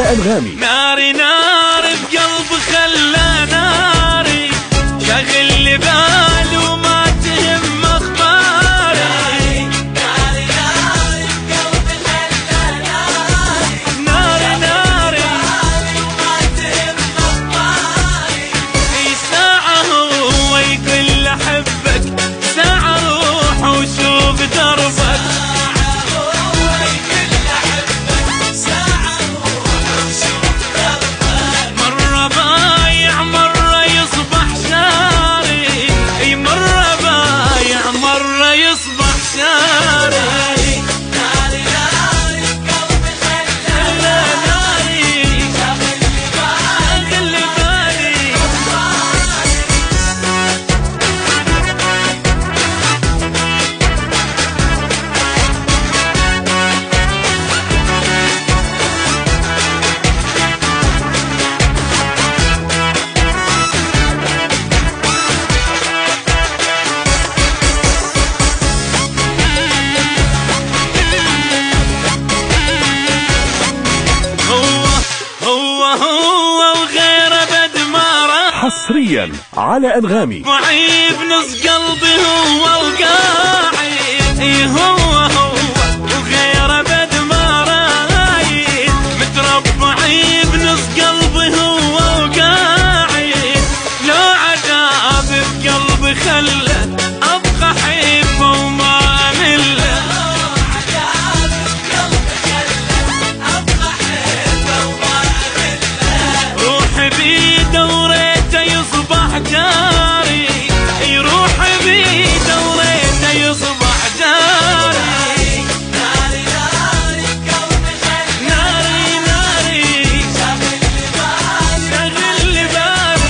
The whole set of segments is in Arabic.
على أنغامي. ناري ناري بقلب خلى ناري، شغل لي بالي وما تهم اخباري. ناري ناري بقلب خلى ناري، ناري ناري وما تهم اخباري. اي ساعة هو يقول لي احبك، ساعة روح وشوف دربك. حصريا على أنغامي. معيب نص قلبي هو وقاعد، هو وغيره بد ما رايد. متربعي بنص قلبي هو وقاعد، لو عذاب بقلبي خله ابقى حبه وما امله. روحي بيده وريته يصبح جاري، يروح بيده وريته يصبح جاري. ناري ناري قلبي خلى ناري ناري، شغل لي بالي شغل لي بالي.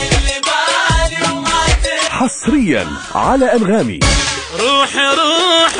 حصريا على أنغامي. روحي روحي